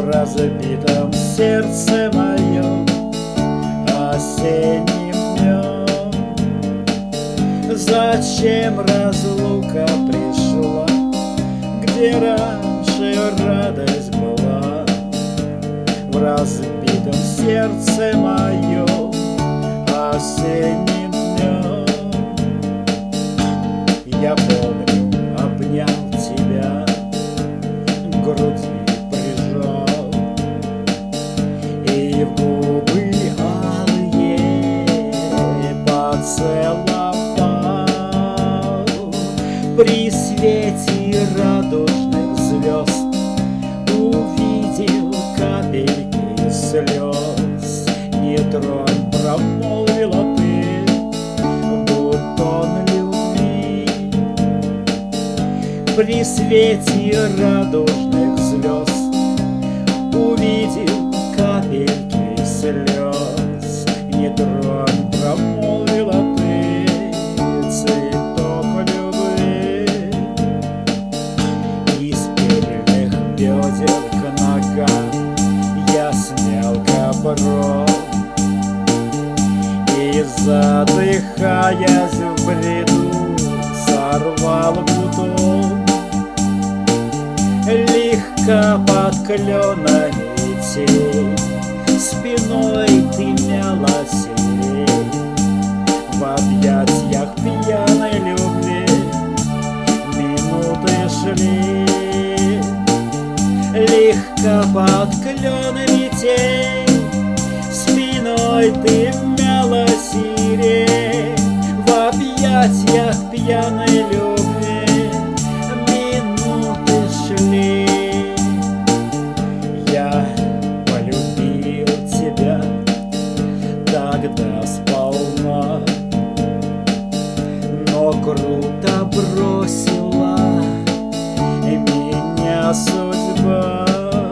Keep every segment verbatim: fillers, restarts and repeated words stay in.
разбитом сердце моем осенним днем. Зачем разлука пришла, где раньше радость была? В разбитом сердце моем осенним днем. Я помню, обнял тебя, к груди прижал, и в губы алые поцеловал. При свете радужных звезд увидел капельки слез. Не тронь, промолвила ты, бутон любви. При свете радужных звезд увидел капельки слез. Не тронь, промолвила ты, цветок любви. Из пепельных бедер к ногам я снял капрон, и, задыхаясь в бреду, сорвал бутон. Легко под кленами тень, спиной ты мяла сирень. В объятиях пьяной любви минуты шли. Легко под кленами тень, спиной ты мяла сирень. В объятиях пьяной любви минуты шли. Я полюбил тебя тогда сполна, но круто бросила меня судьба.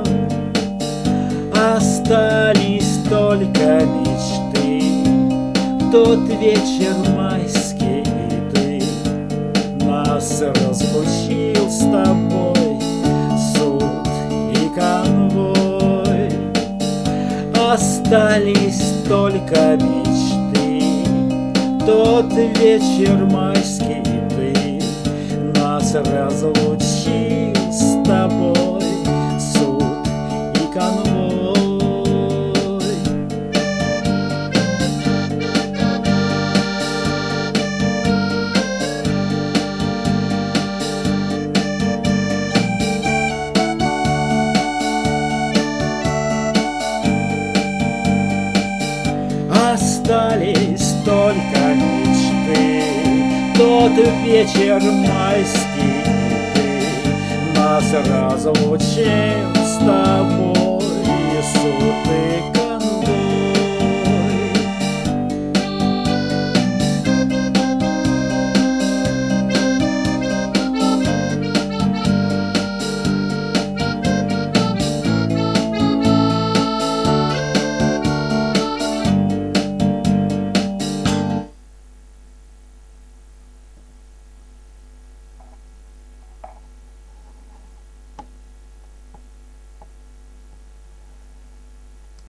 Остались только мечты, тот вечер майский, и ты. Нас разлучил с тобой суд и конвой. Остались только мечты, тот вечер майский, и ты. Нас разлучил с тобой суд и конвой. Остались только мечты, тот вечер майский, и ты. Нас разлучил